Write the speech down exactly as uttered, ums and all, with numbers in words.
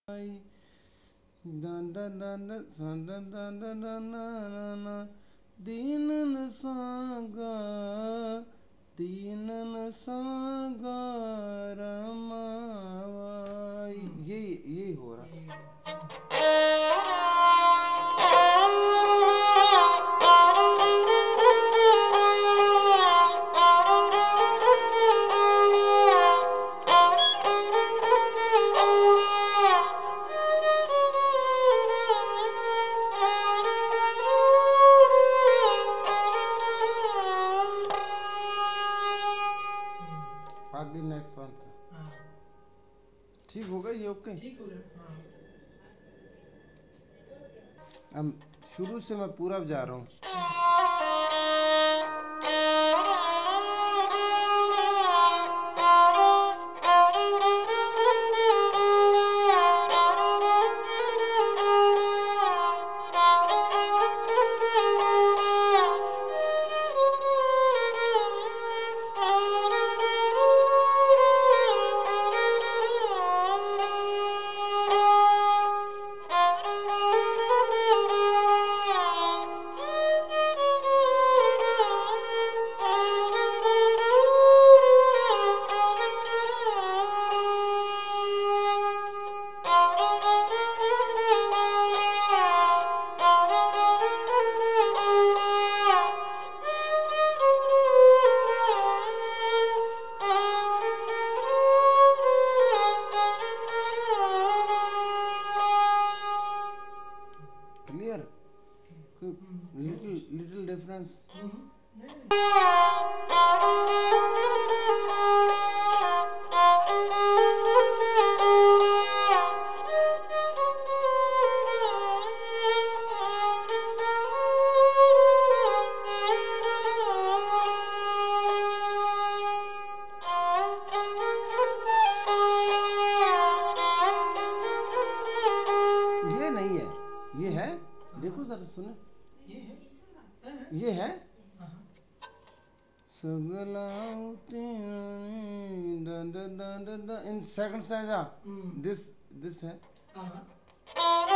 दन दन दन दन दन दन दन दन दीनन saga दीनन saga रमावाई। ये ये हो रहा आगे नेक्स्ट वन था। हाँ ठीक हो गया ये? ओके ठीक हो गया। हाँ अब शुरू से मैं पूरा जा रहा हूँ। क्लियर? Little little difference. ये नहीं है, ये है। देखो जरा सुने, ये है ये है हाँ सगलाउती the the the the in second stanza. Hmm. This this है। हाँ